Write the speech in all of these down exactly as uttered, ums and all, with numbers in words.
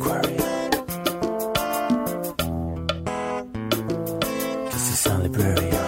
Aquarium. This is Sound Librarian.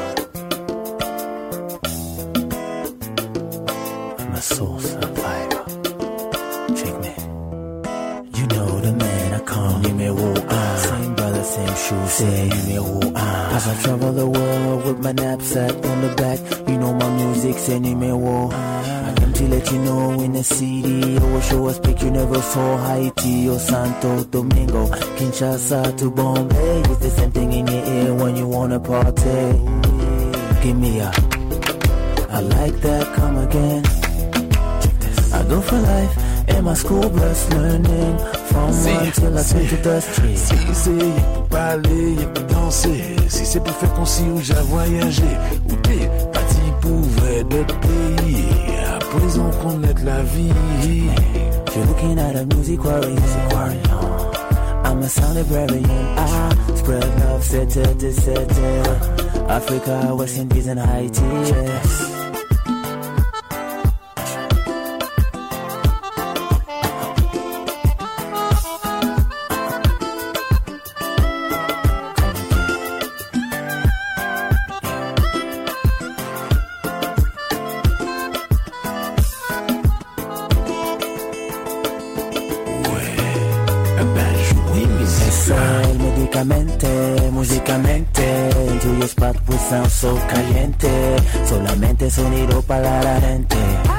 I'm a soul survivor. Check me. You know the man I come. You may woo ah. Same brother, same shoes. Say you may woo ah. As I travel the world with my knapsack on the back, you know my music. Say you may woo ah. To let you know in the city, or show us picture never saw Haiti or Santo Domingo, Kinshasa to Bombay. It's the same thing in your ear when you wanna party. Give me a, I like that, come again. Check this. I go for life, and my school bus learning from si, one till I turn to the street. Si c'est pour parler, y'a pour danser. Si c'est pour faire concis ou j'ai voyagé, ou t'es parti pour vrai d'autres pays. Après on connaît la vie. You're looking at a music warrior. I'm a sound librarian. I spread love, set it, set it. Africa, West Indies and Haiti, yes. Musicamente, into your spot we sound so caliente. Solamente sonido para la gente.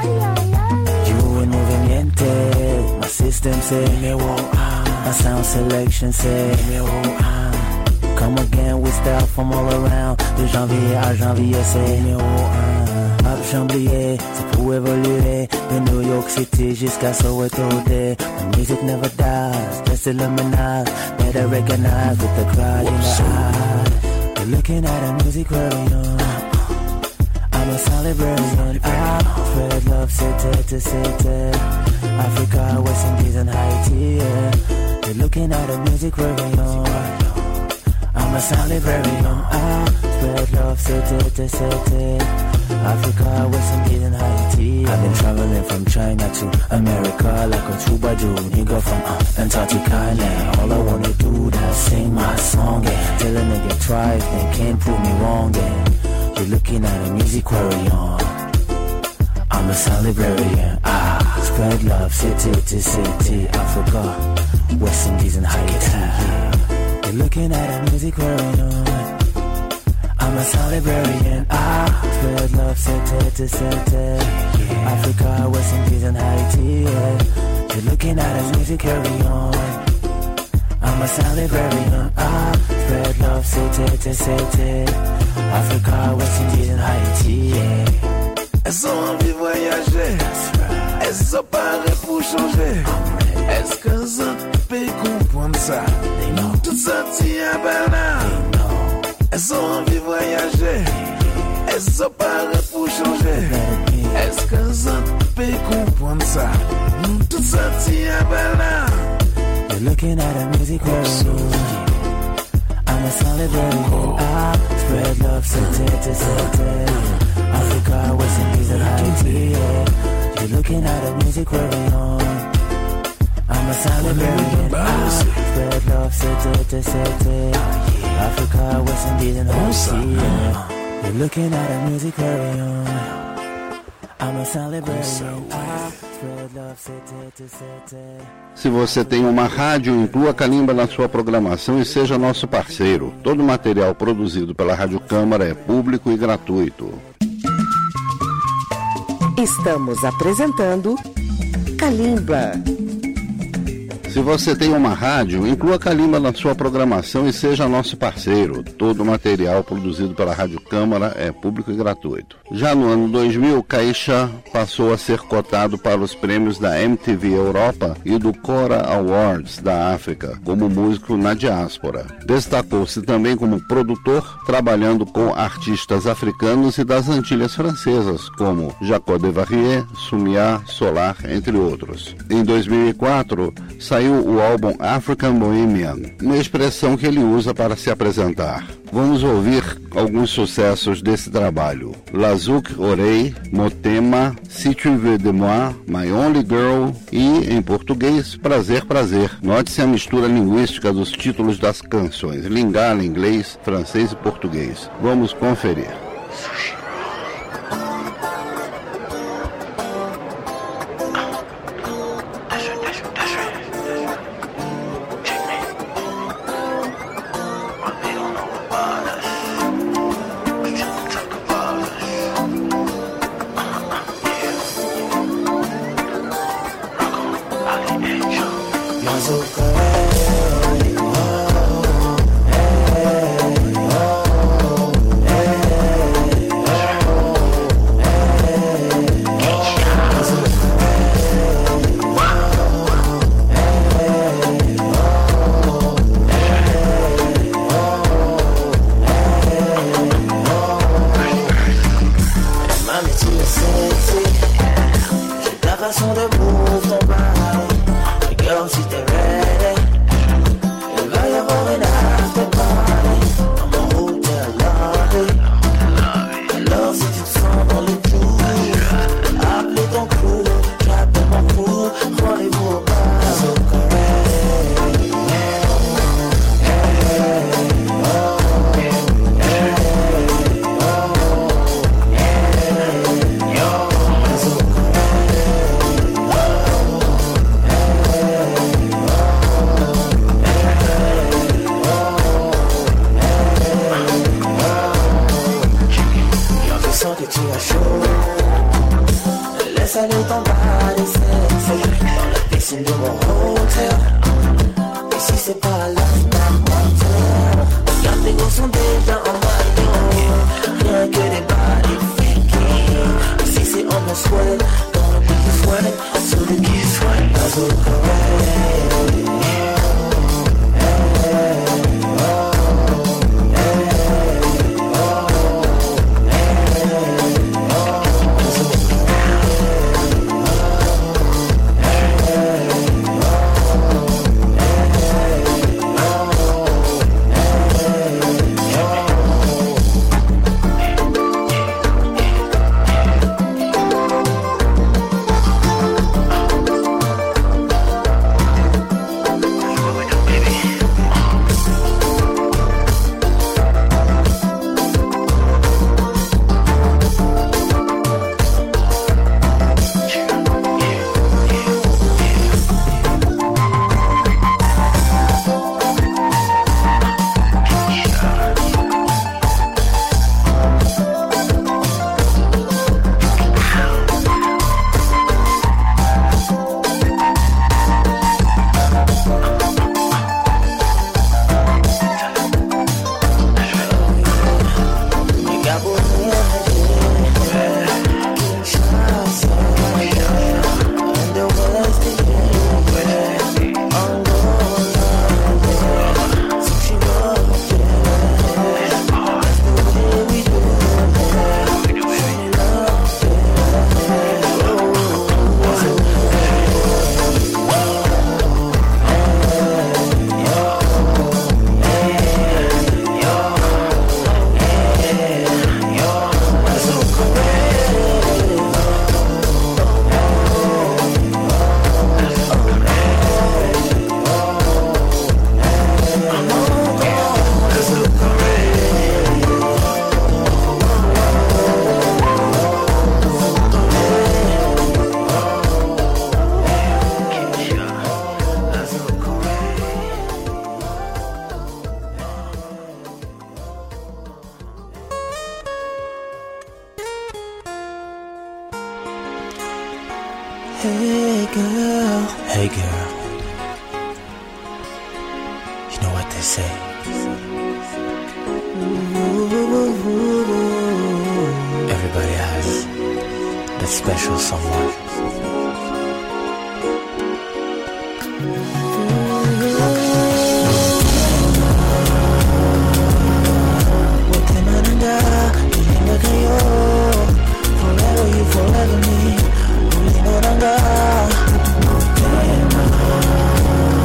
You en movimiento. My system say me wo ah. My sound selection say me wo ah. Come again with style from all around. De janvier à janvier say me wo ah. Pas chamblier, c'est pour évoluer. De New York City jusqu'à Soweto day. My music never dies, just illuminate. Better recognize with the cry in the eye. You're looking at a music warrior. I'm a sound librarian. I spread love, city to city. Africa, West Indies and Haiti, yeah. You're looking at a music warrior. I'm a sound librarian. I spread love, city to city. Africa, West Indies and Haiti, yeah. I've been traveling from China to America like a troubadour. Nigga from uh, Antarctica land. All I wanna do is sing my song, yeah. Tell a nigga try if they can't prove me wrong, yeah. You're looking at a music warrior. I'm a sound librarian. Ah, spread love, city to city. Africa, West Indies and Haiti, yeah. You're looking at a music warrior. I'm a sound librarian. Ah, spread love, city to city. Africa, West Indies and Haiti, yeah. You're looking at a music carry-on. I'm a sound librarian. Ah, spread love, city to city. Africa, West Indies and Haiti, yeah. Elles ont envie de voyager. Elles ont paré pour changer. Est-ce qu'elles ont pu comprendre ça? Tout ça tient à Bernard. Elles ont envie de voyager. Elles ont paré pour changer. Est-ce qu'elles ont pu comprendre ça? Tout ça tient à Bernard. You're looking at a music warrior. I'm a sound librarian. I spread love, city to city. Africa, West Indies and Haiti, yeah. You're looking at a music warrior. I'm a sound librarian. I spread love, city to city. Africa, West Indies and Haiti, yeah. You're looking at a music warrior. I'm a sound librarian. I spread love, city to city. Se você tem uma rádio, inclua Kalimba na sua programação e seja nosso parceiro. Todo material produzido pela Rádio Câmara é público e gratuito. Estamos apresentando Kalimba. Se você tem uma rádio, inclua Kalimba na sua programação e seja nosso parceiro. Todo o material produzido pela Rádio Câmara é público e gratuito. Já no ano dois mil, Caixa passou a ser cotado para os prêmios da M T V Europa e do Cora Awards da África, como músico na diáspora. Destacou-se também como produtor, trabalhando com artistas africanos e das Antilhas Francesas, como Jaco Devarier, Sumia, Solar, entre outros. Em dois mil e quatro, saiu saiu o álbum African Bohemian, uma expressão que ele usa para se apresentar. Vamos ouvir alguns sucessos desse trabalho. Lazouk Orei, Motema, Si Tu Veux de Moi, My Only Girl e, em português, Prazer, Prazer. Note-se a mistura linguística dos títulos das canções, Lingala, inglês, francês e português. Vamos conferir. Hey girl, hey girl, you know what they say. Everybody has that special someone. Forever you, forever me. Ulinonanga,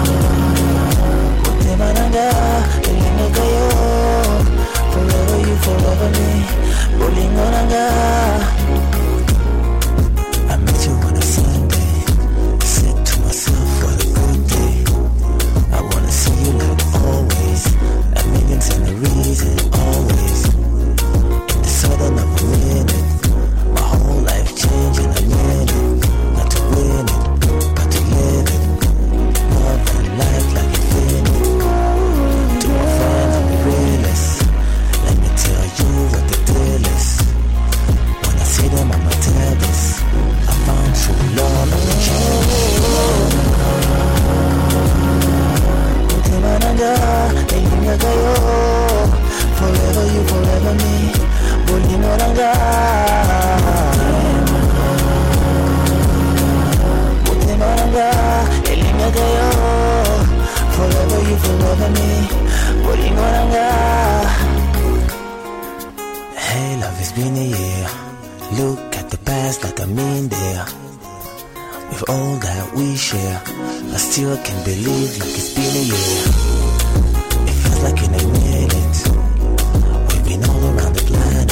I still can't believe like it's been a year. It feels like in a minute we've been all around the planet.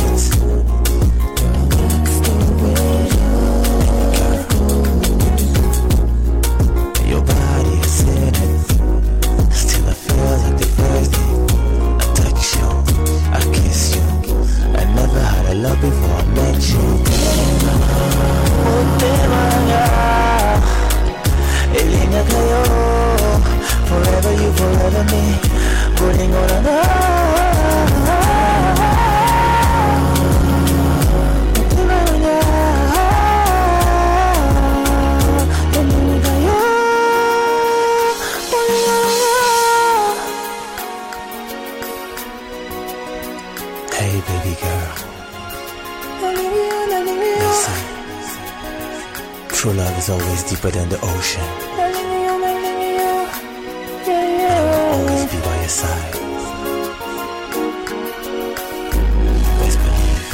Your body is in it. Still I feel like the first day I touch you, I kiss you. I never had a love before I met you. Forever you, forever me. Putting on a Hey baby girl, listen. True love is always deeper than the ocean. Always be by your side. Best believe.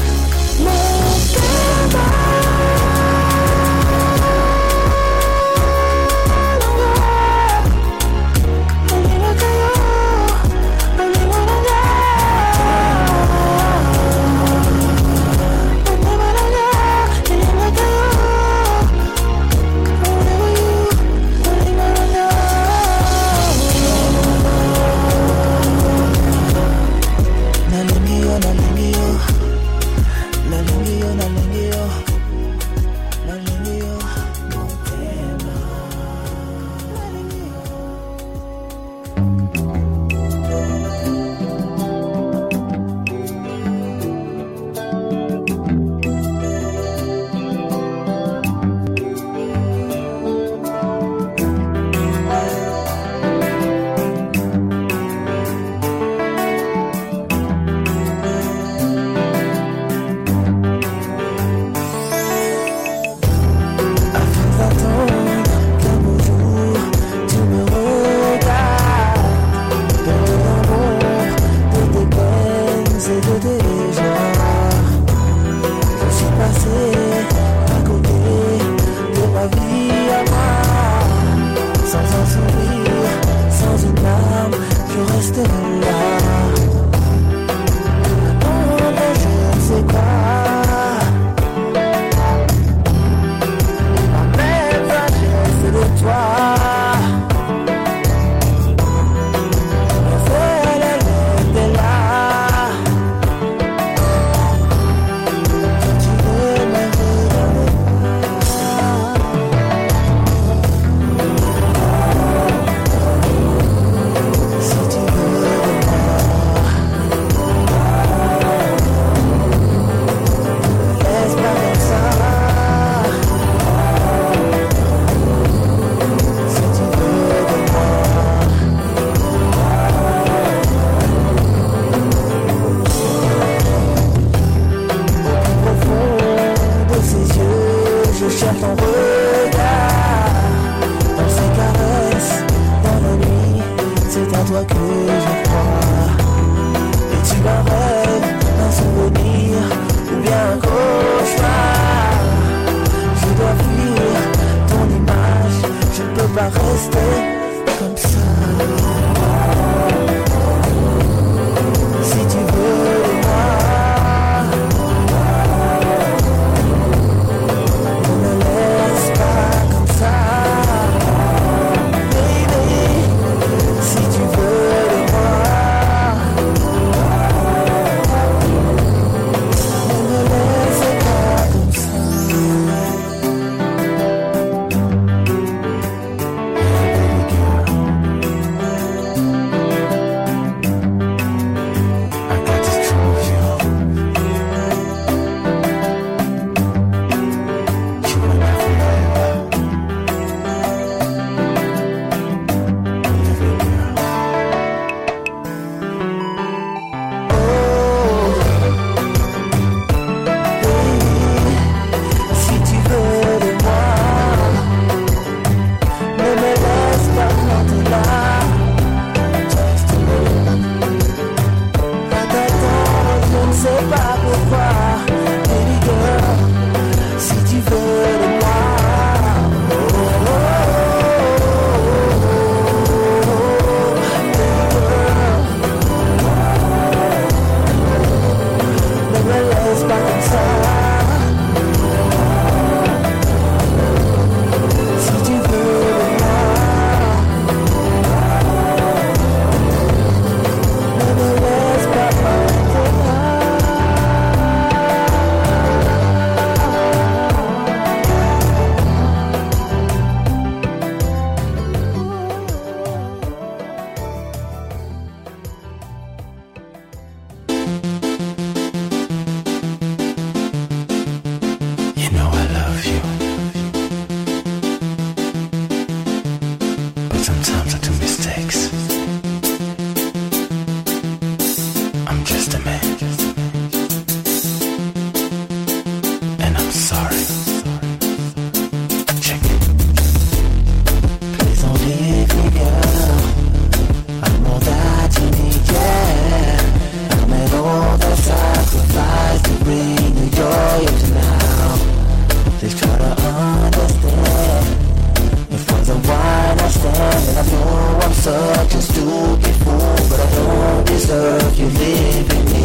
just stupid fool, but I don't deserve you leaving me.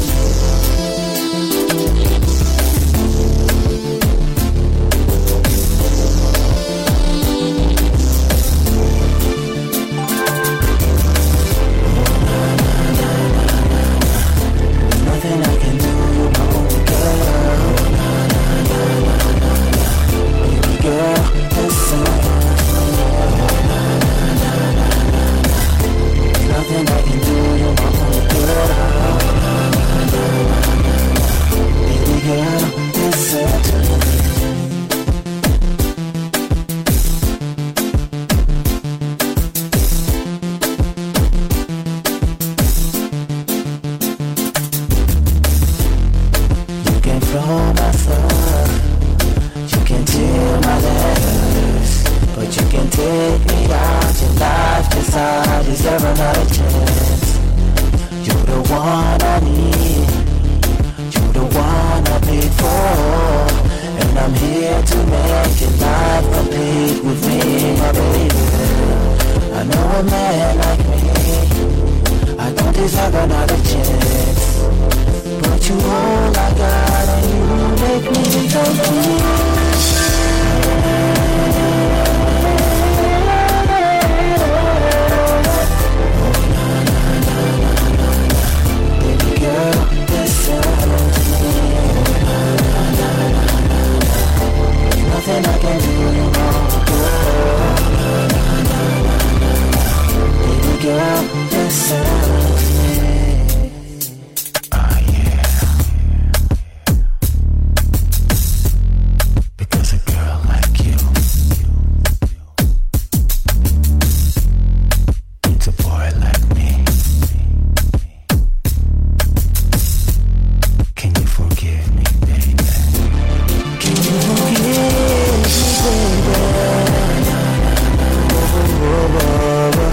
Nothing I can do, you're my only girl. Baby girl, listen. Nothing I can do, you're my only girl. Baby girl, listen to me. You can flow my thought, you can tear my letters, but you can take me out your life, 'cause I deserve another chance. You're the one I need, you're the one I paid for, and I'm here to make your life complete with me, my baby. I know a man like me, I don't deserve another chance, but you all I got and you make me complete. Girl, listen to me. Nothing I can do, you're wrong, girl. Baby girl, listen to me. Oh yeah. Because a girl like you needs a boy like me. Can you forgive me, baby? Can you forgive me, baby? Oh, oh, oh, oh.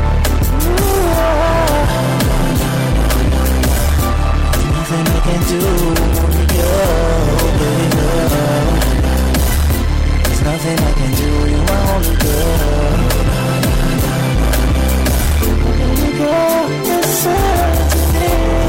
Nothing I can do, girl, baby, girl. There's nothing I can do, you're my only girl. Baby girl, listen to me.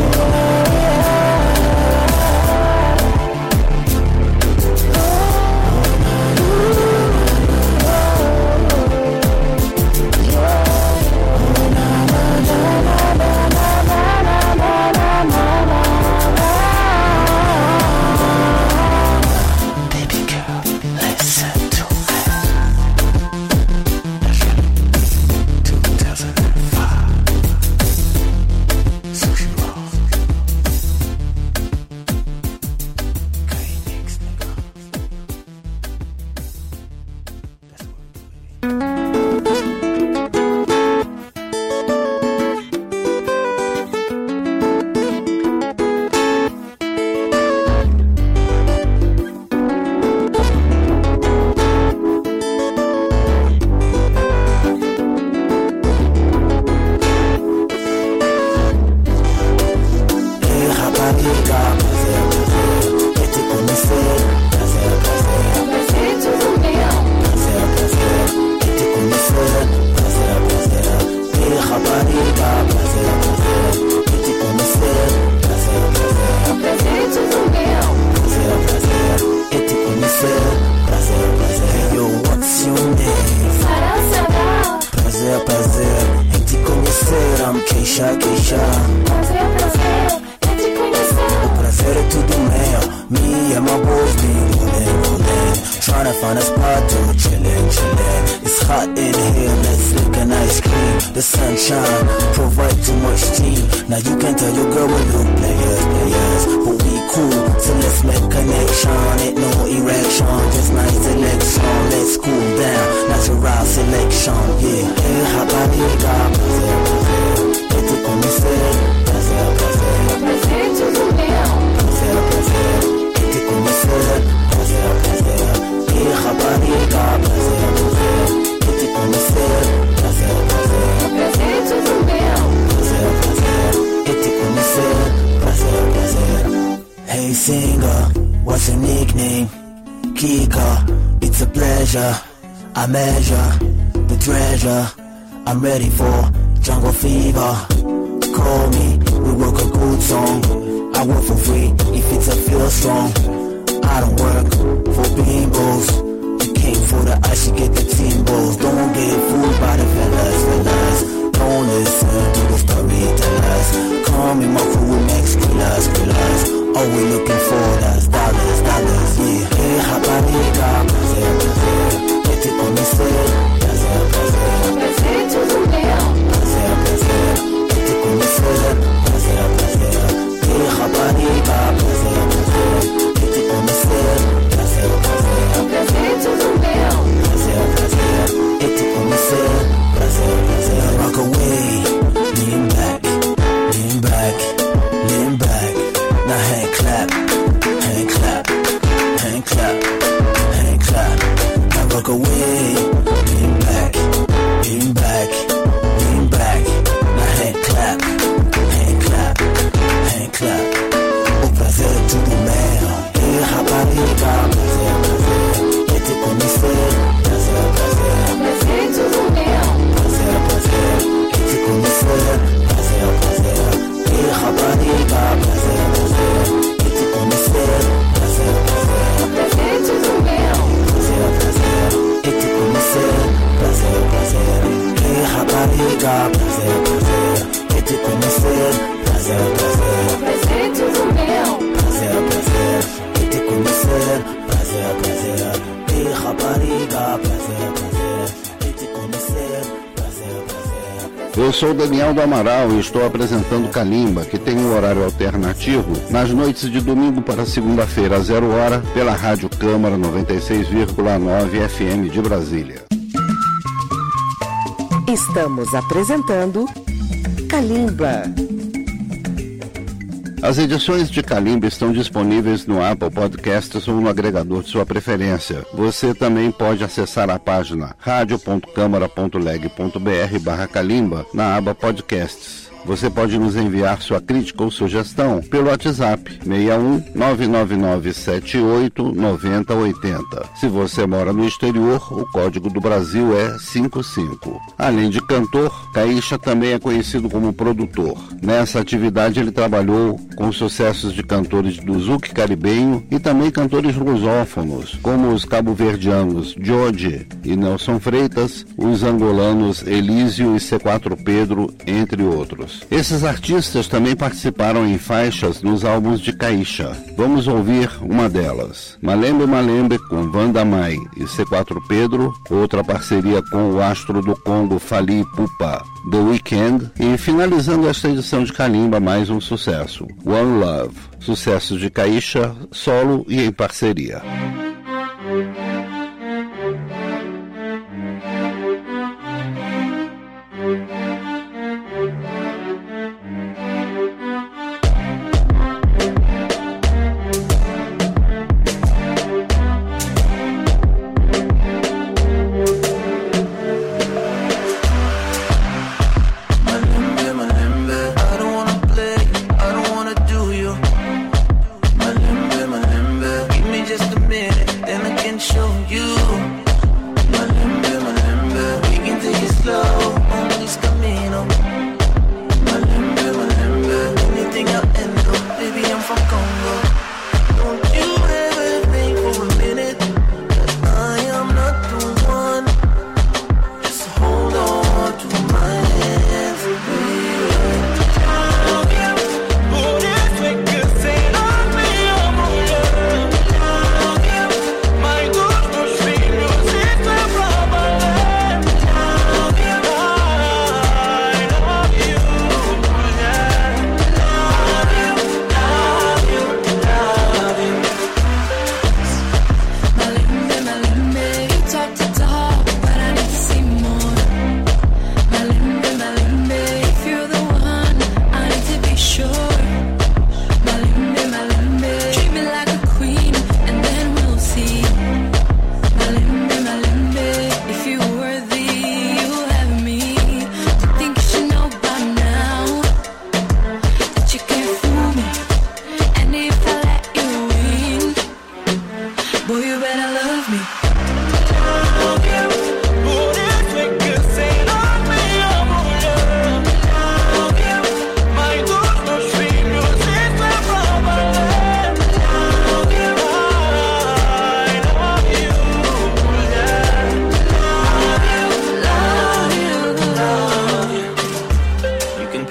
Baby girl, listen to me. two thousand five Sushi roll. K-Mix, nigga. That's what we do, Yo, what's your name? Prazer, prazer em te conhecer. I'm Keisha, Keisha. O prazer é tudo meu. Me and my boys be rolling, rolling. Tryna find a spot to chillin', chillin'. It's hot in here, let's lick an ice cream. The sunshine provide too much steam. Now you can tell your girl we look players, players, but we cool, so let's make connection. Ain't no erection, just nice selection. Let's cool down, natural selection, yeah. Hey, raparigueira, prazer, prazer em te conhecer. Prazer, prazer, prazer tudo meu. Prazer, prazer em te conhecer. Prazer, prazer, hey, raparigueira, prazer, prazer em te conhecer. Prazer, prazer, prazer tudo meu. Prazer, prazer em te conhecer. Prazer, prazer. Hey singer, what's your nickname? Kika, it's a pleasure. I measure the treasure. I'm ready for jungle fever. Call me, we work a good song. I work for free if it's a feel strong. I don't work for bimbos. You came for the ice, you get the timbos. Don't get fooled by the fellas, fellas. Don't listen to the storytellers. Call me, my crew will make skrillers, skrillers. All we looking for is dollars, dollars, yeah. Hey, Japanica, prazer, prazer. Get it on the set, prazer, prazer. Prazer to the mail. Prazer, prazer. Get it on the set, prazer, prazer. Hey, Japanica, prazer, prazer. Get it on the set, prazer, prazer. Prazer to the mail. Prazer, prazer. Get it on the set, prazer, prazer. Rock away, lean back, lean back, lean back. Now hand clap, hand clap, hand clap, hand clap. Now rock away, lean back, lean back, lean back. Now hand clap, hand clap, hand clap. O prazer é tudo meu. Ei, rapariga, prazer, prazer. Quer te conhecer, prazer, prazer. Prazer é tudo meu. Prazer, prazer. Quer te conhecer, prazer, prazer. Ei, rapariga, prazer, prazer. Quer te conhecer, prazer, prazer. Prazer é tudo meu. Prazer, prazer. Quer te conhecer, prazer, prazer. Ei, rapariga, prazer, prazer. Quer te conhecer, prazer, prazer. Prazer é tudo meu. Prazer, prazer. Quer te conhecer, prazer, prazer. Ei, rapariga, prazer, prazer. Quer te conhecer, prazer, prazer. Eu sou Daniel do Amaral e estou apresentando Kalimba, que tem um horário alternativo nas noites de domingo para segunda-feira, às zero hora, pela Rádio Câmara noventa e seis vírgula nove F M de Brasília. Estamos apresentando Kalimba. As edições de Kalimba estão disponíveis no Apple Podcasts ou no agregador de sua preferência. Você também pode acessar a página radio ponto câmara ponto leg ponto br barra Kalimba na aba Podcasts. Você pode nos enviar sua crítica ou sugestão pelo WhatsApp seis um nove nove nove sete oito nove zero oito zero. Se você mora no exterior, o código do Brasil é cinco cinco. Além de cantor, Caixa também é conhecido como produtor. Nessa atividade ele trabalhou com sucessos de cantores do zouk caribenho e também cantores lusófonos, como os cabo-verdianos Jorge e Nelson Freitas, os angolanos Elísio e C quatro Pedro, entre outros. Esses artistas também participaram em faixas nos álbuns de Caixa. Vamos ouvir uma delas. Malembe Malembe com Vanda Mai e C quatro Pedro, outra parceria com o astro do Congo Fally Ipupa, The Weeknd, e finalizando esta edição de Kalimba, mais um sucesso, One Love, sucessos de Caixa, solo e em parceria. Just a minute.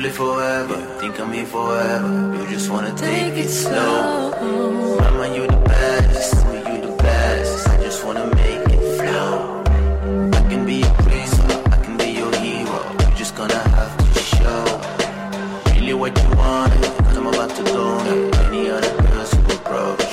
play forever, think I'm here forever. You just wanna take it slow. Mama, you the best, me you the best. I just wanna make it flow. I can be your priest, I can be your hero. You're just gonna have to show really what you want. Cause I'm about to go like any other girls who approach.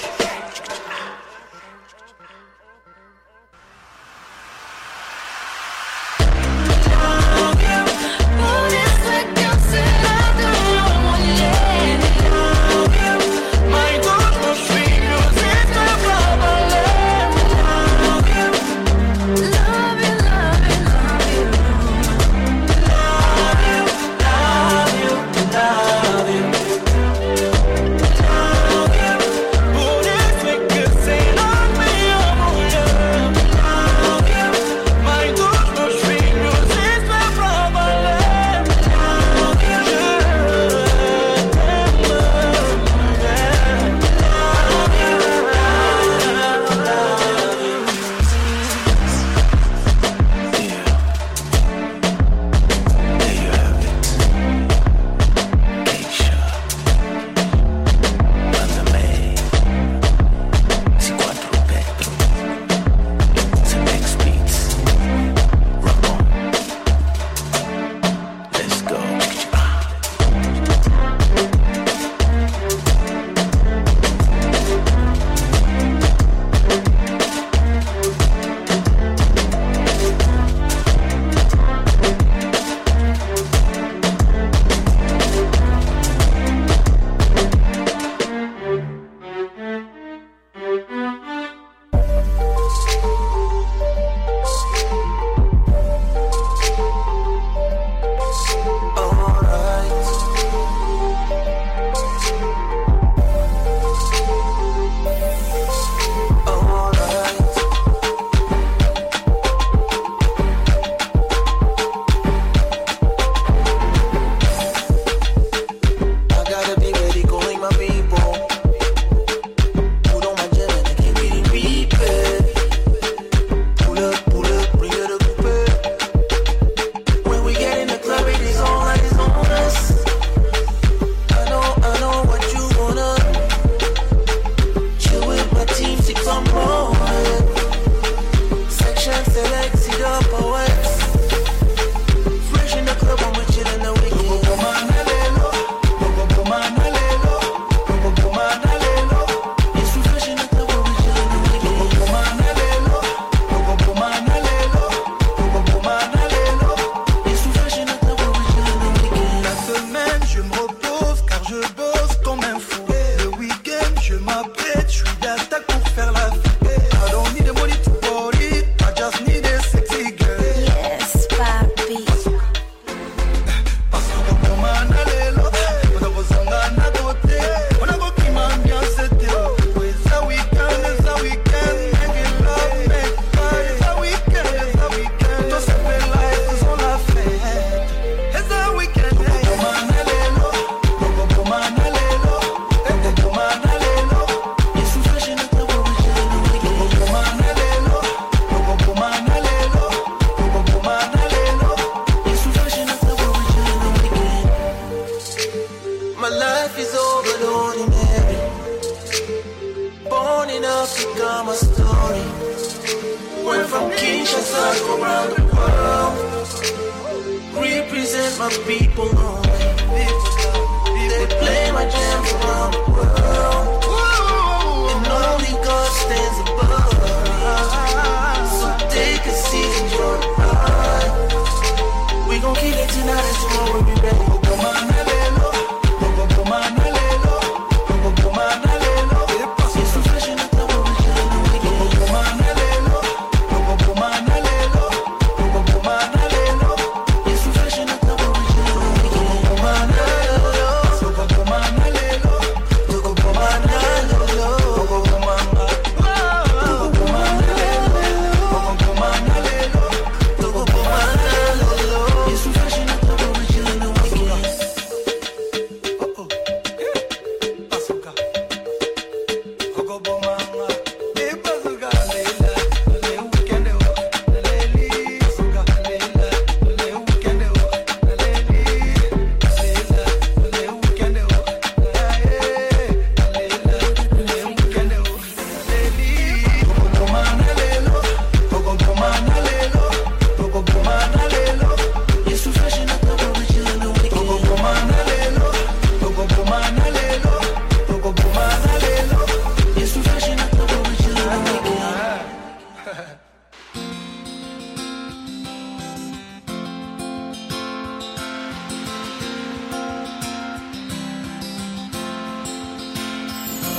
Go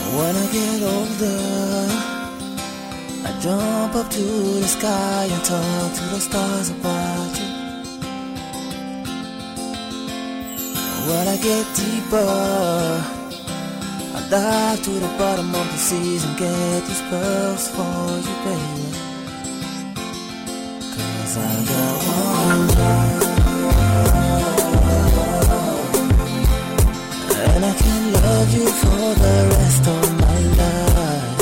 When I get older, I jump up to the sky and talk to the stars about you. When I get deeper, I dive to the bottom of the seas and get these pearls for you, baby. Cause I got one love, and I can love you for the rest of my life.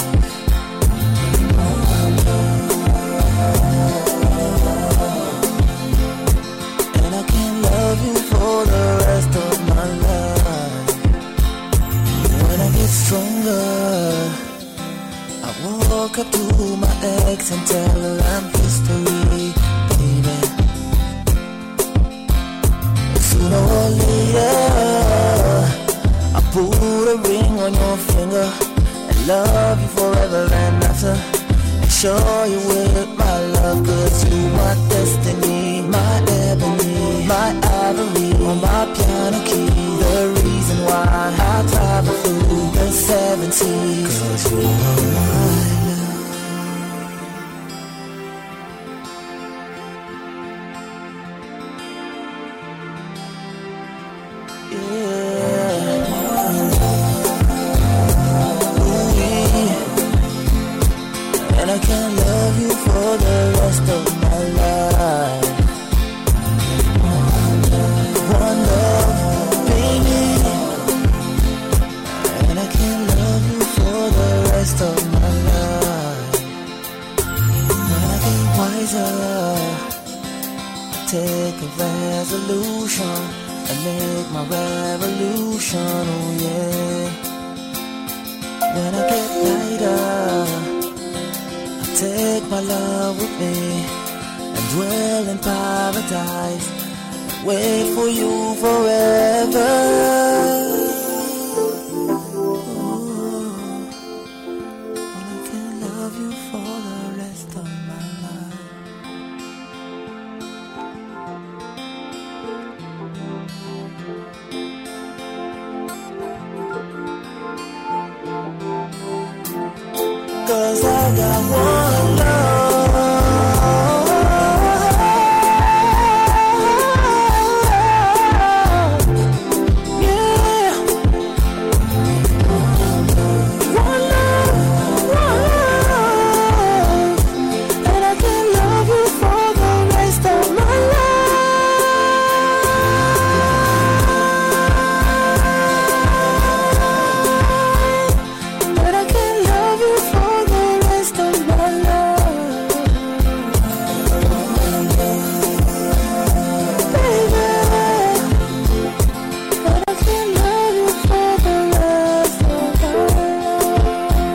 And I can love you for the rest of my life. When I get stronger, I walk up to my ex and tell her I'm history, baby. Sooner or later, I put a ring on your finger and love you forever and after, and show you with my love. Cause you my destiny, my ebony, my ivory, on my piano key, the reason why I travel through the seven seas. Cause you are my love. Yeah. Ooh, yeah. And I can love you for the rest of my life. One love, baby. And I can love you for the rest of my life. When I get wiser, I take a resolution and make my revolution, oh yeah. When I get lighter, I take my love with me and dwell in paradise and wait for you forever. Oh, and I can love you for the rest of my life. Cause I got one love, yeah. One love, one love, and I can love you for the rest of my life. But I can love you for the rest of my life. Baby, but I can love you for the rest of my life.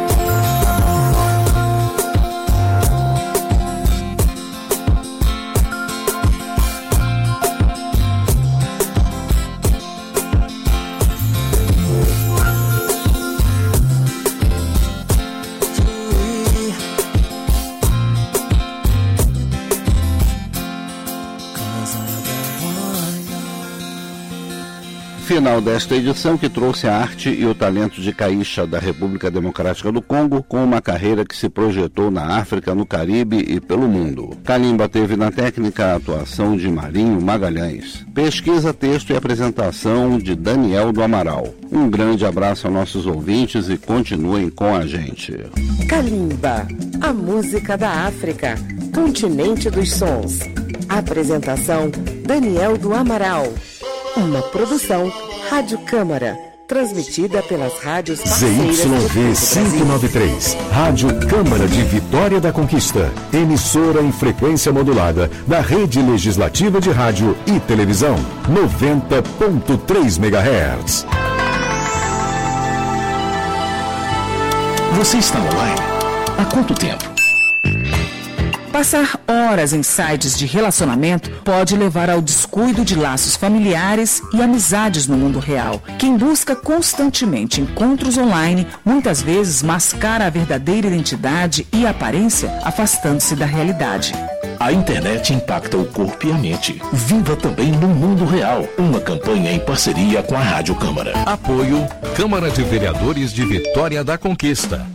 Cause I got one love. Final desta edição, que trouxe a arte e o talento de Caixa da República Democrática do Congo, com uma carreira que se projetou na África, no Caribe e pelo mundo. Kalimba teve na técnica a atuação de Marinho Magalhães. Pesquisa, texto e apresentação de Daniel do Amaral. Um grande abraço aos nossos ouvintes e continuem com a gente. Kalimba, a música da África, continente dos sons. Apresentação, Daniel do Amaral. Uma produção, Rádio Câmara, transmitida pelas rádios Z parceiras Y V quinhentos e noventa e três, Rádio Câmara de Vitória da Conquista, emissora em frequência modulada da Rede Legislativa de Rádio e Televisão, noventa ponto três megahertz. Você está online? Há quanto tempo? Passar horas em sites de relacionamento pode levar ao descuido de laços familiares e amizades no mundo real. Quem busca constantemente encontros online, muitas vezes mascara a verdadeira identidade e aparência, afastando-se da realidade. A internet impacta o corpo e a mente. Viva também no mundo real. Uma campanha em parceria com a Rádio Câmara. Apoio Câmara de Vereadores de Vitória da Conquista.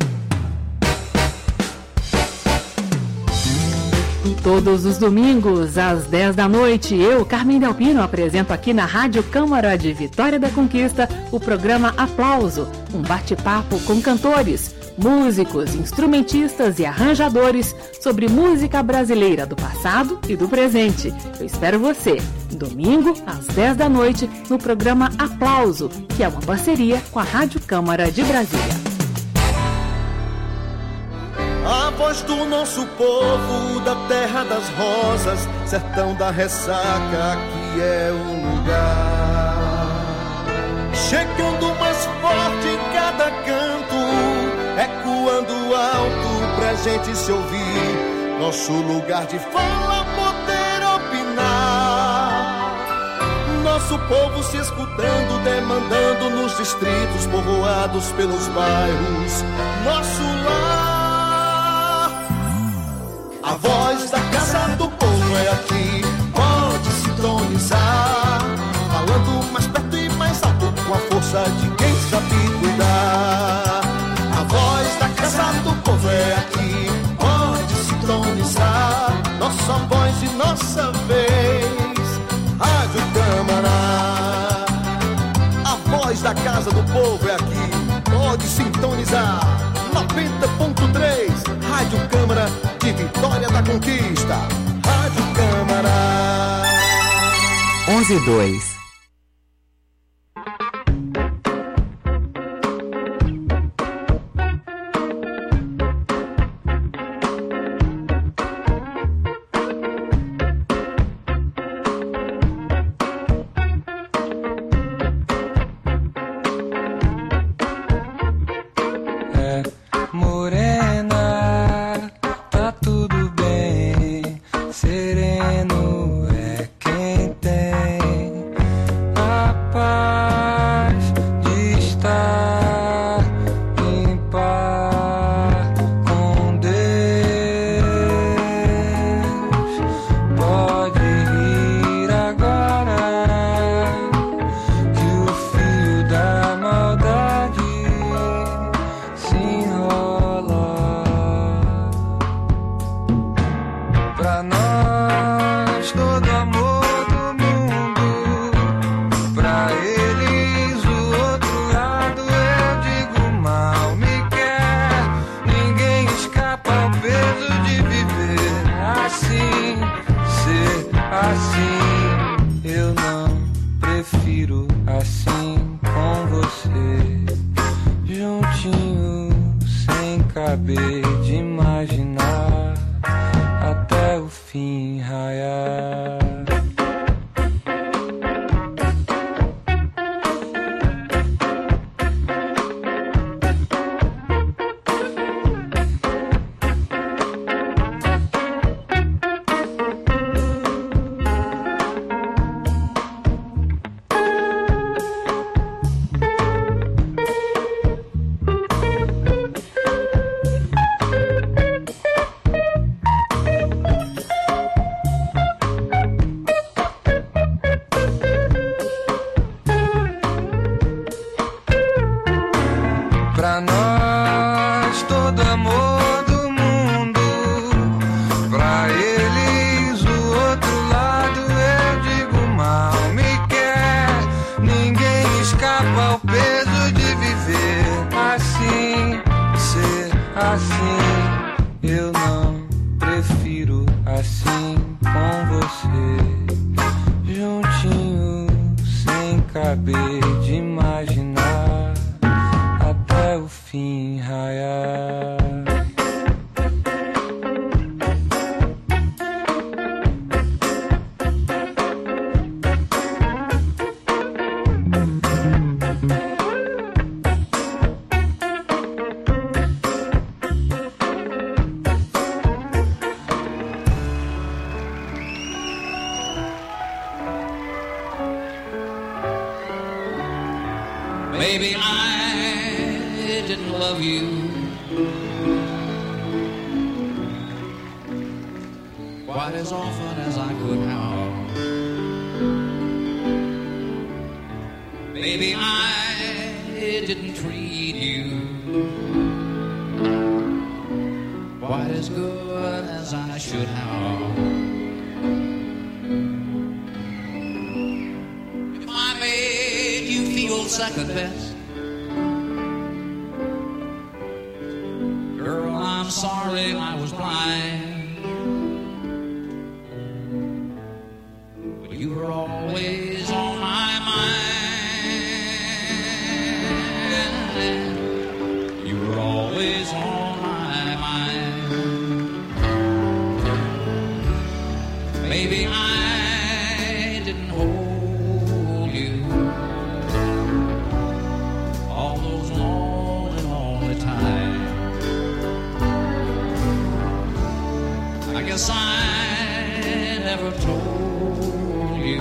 Todos os domingos, às dez da noite, eu, Carmen Delpino, apresento aqui na Rádio Câmara de Vitória da Conquista o programa Aplauso, um bate-papo com cantores, músicos, instrumentistas e arranjadores sobre música brasileira do passado e do presente. Eu espero você, domingo, às dez da noite, no programa Aplauso, que é uma parceria com a Rádio Câmara de Brasília. A voz do nosso povo, da terra das rosas, sertão da ressaca, aqui é o lugar. Chegando mais forte em cada canto, ecoando alto pra gente se ouvir. Nosso lugar de fala, poder opinar. Nosso povo se escutando, demandando nos distritos, povoados pelos bairros. Nosso lar. A voz da casa do povo é aqui, pode sintonizar, falando mais perto e mais alto, com a força de quem sabe cuidar. A voz da casa do povo é aqui, pode sintonizar, nossa voz e nossa vez, Rádio Câmara. A voz da casa do povo é aqui, pode sintonizar, noventa ponto três, Rádio Câmara de Vitória da Conquista. Rádio Câmara. onze e dois. Maybe I didn't love you quite as often as I could have. Maybe I didn't treat you quite as good as I should have. If I made you feel second best, girl, I'm sorry I was blind. But you were always on my mind. You were always on my mind. Maybe I didn't hold you all those lonely, lonely times. I guess I never told you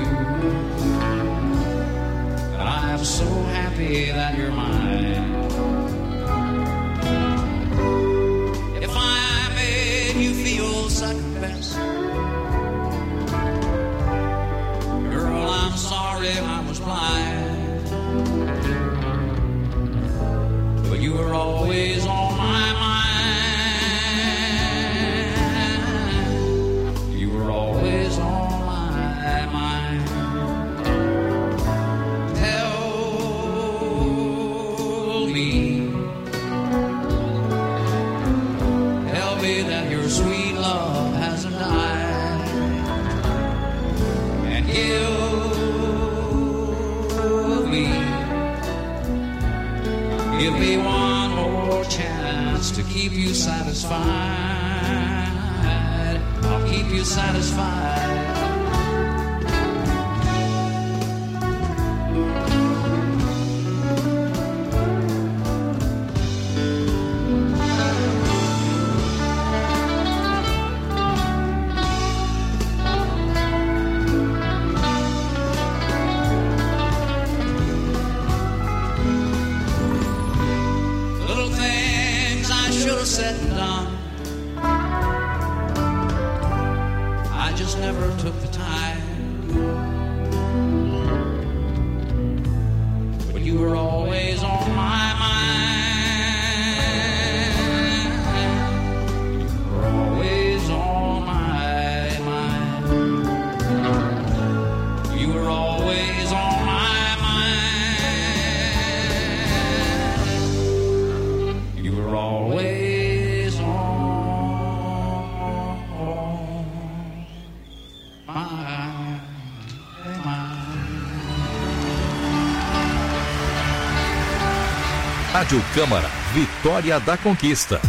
that I'm so happy that you're mine. If I made you feel second best, girl, I'm sorry I was blind. But you were always on my mind. You were always on my mind. Tell me, tell me that your sweet love hasn't died, and give me, give me one more chance to keep you satisfied. I'll keep you satisfied. Little things I should have said and done, I just never took the time. But you were always on my mind. You were always on my mind. You were always on my mind. You were always on my mind. Rádio Câmara, Vitória da Conquista.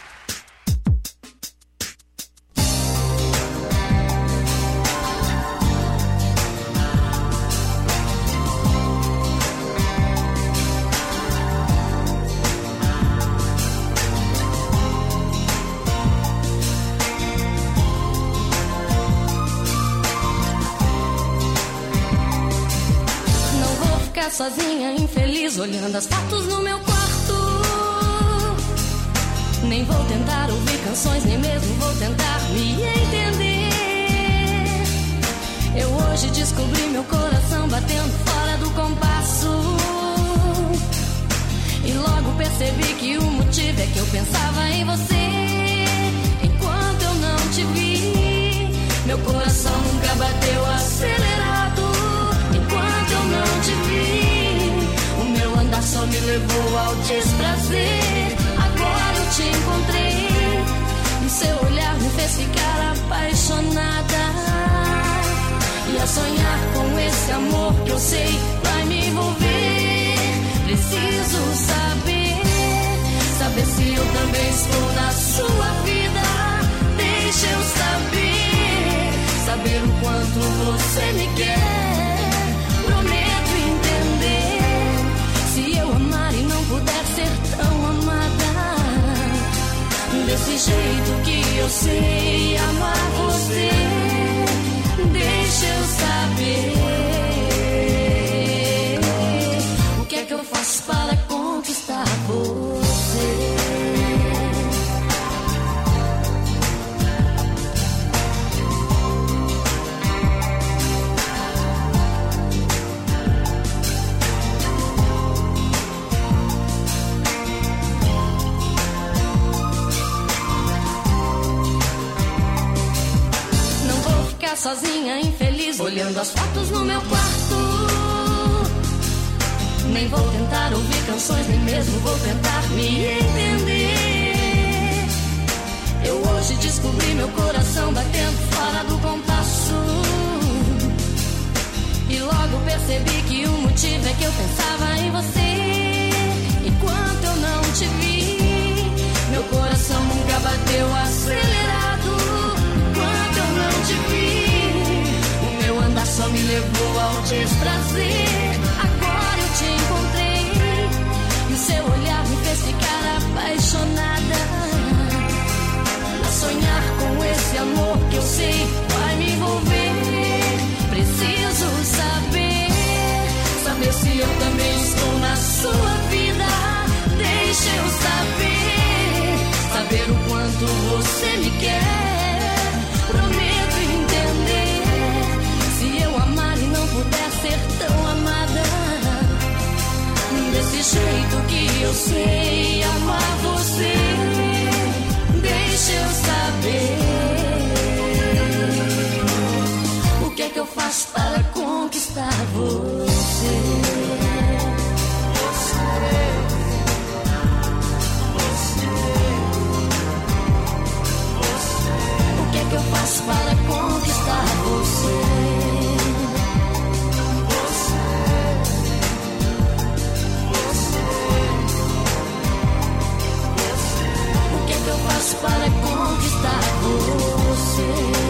Não vou ficar sozinha, infeliz, olhando as fotos no meu quarto. Nem vou tentar ouvir canções, nem mesmo vou tentar me entender. Eu hoje descobri meu coração batendo fora do compasso. E logo percebi que o motivo é que eu pensava em você. Enquanto eu não te vi, meu coração nunca bateu acelerado. Enquanto eu não te vi, o meu andar só me levou ao desprazer. Agora eu te encontrei, e seu olhar me fez ficar apaixonada. E a sonhar com esse amor que eu sei vai me envolver. Preciso saber, saber se eu também estou na sua vida. Deixa eu saber, saber o quanto você me quer. Prometo entender, se eu amar e não puder ser tão amada, desse jeito que eu sei amar você. Deixa eu saber, o que é que eu faço para conquistar você. sozinha, infeliz, olhando as fotos no meu quarto. Nem vou tentar ouvir canções, nem mesmo vou tentar me entender. Eu hoje descobri meu coração batendo fora do compasso. E logo percebi que o motivo é que eu pensava em você. Enquanto eu não te vi, meu coração nunca bateu acelerado. Enquanto eu não te vi, o meu andar só me levou ao desprazer. Agora eu te encontrei e o seu olhar me fez ficar apaixonada. A sonhar com esse amor que eu sei vai me envolver. Preciso saber, saber se eu também estou na sua vida. Deixa eu saber, saber o quanto você me quer. Prometo entender, se eu amar e não puder ser tão amada, desse jeito que eu sei amar você. Deixa eu saber, o que é que eu faço para conquistar você? O que é que eu faço para conquistar você? O que é que eu faço para conquistar você?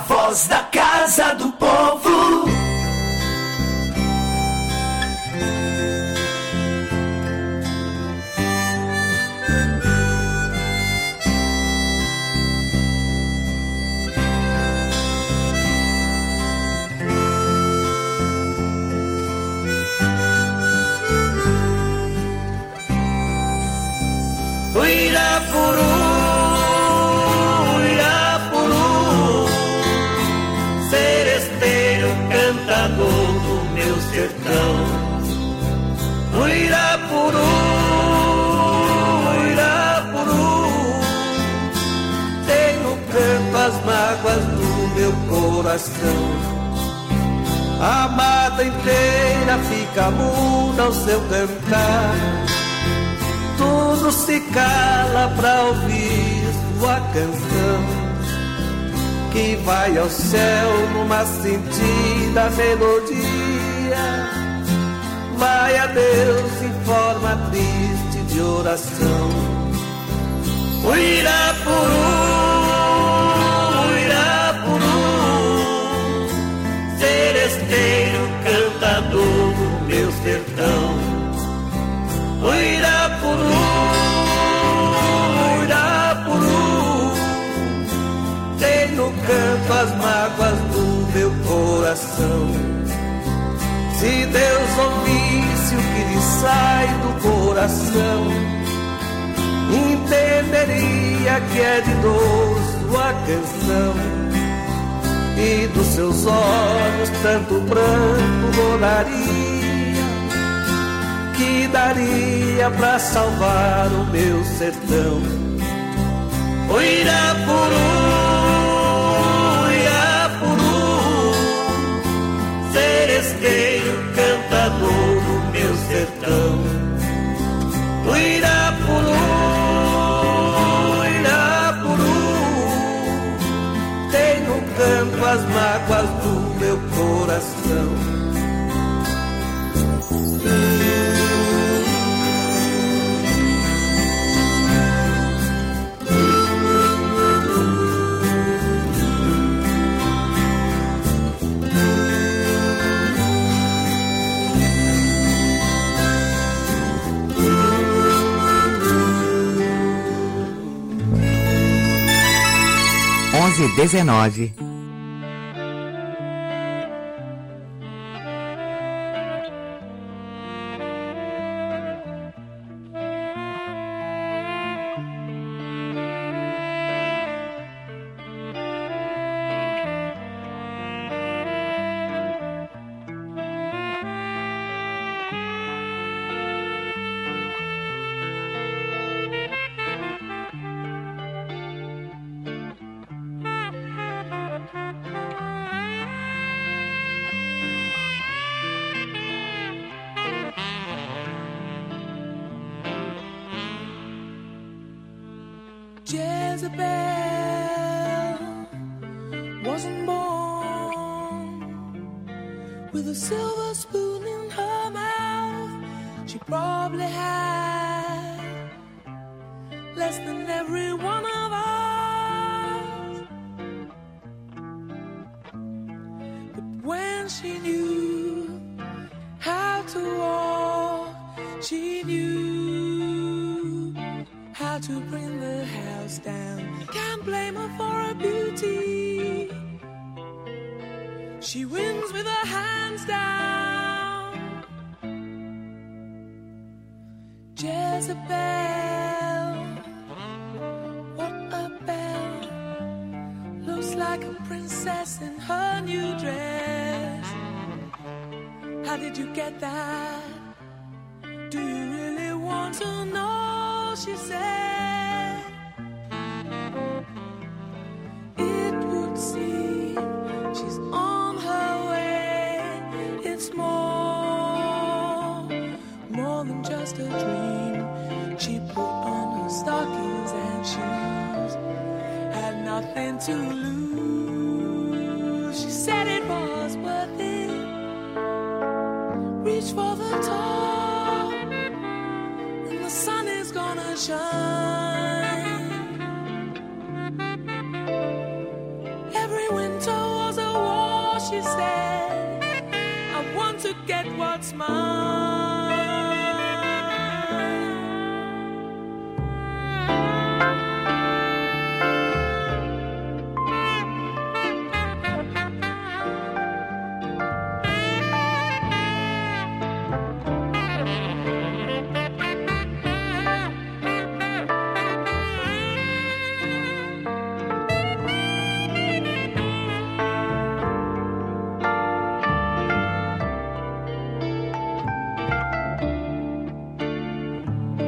voz da Casa do Povo. Uirapuru, Uirapuru, seresteiro cantador do meu sertão. Uirapuru, Uirapuru, tem no canto as mágoas do meu coração. A mata inteira fica muda ao seu cantar. Tudo se cala pra ouvir sua canção, que vai ao céu numa sentida melodia. Vai a Deus em forma triste de oração. Uirapuru, Uirapuru, seresteiro cantador do meu sertão. Uirapuru, Uirapuru, tem no canto as mágoas do meu coração. Se Deus ouvisse o que lhe sai do coração, entenderia que é de dor sua canção. E dos seus olhos tanto pranto rolaria, que daria pra salvar o meu sertão. Uirapuru, Uirapuru, seresteiro cantador do meu sertão. Uirapuru, Uirapuru, tem no canto as mágoas do meu coração. onze e dezenove. Jezebel wasn't born with a silver spoon in her mouth. She probably had less than every one of us. But when she knew how to walk, she knew how to bring the house down. Can't blame her for her beauty. She wins with her hands down. Jezebel, what a belle. Looks like a princess in her new dress. How did you get that? Do you really want to know? She said, it would seem she's on her way. It's more, more than just a dream. She put on her stockings and shoes, had nothing to lose. She said it was worth it. Reach for the top, and the sun is gonna shine. Every winter say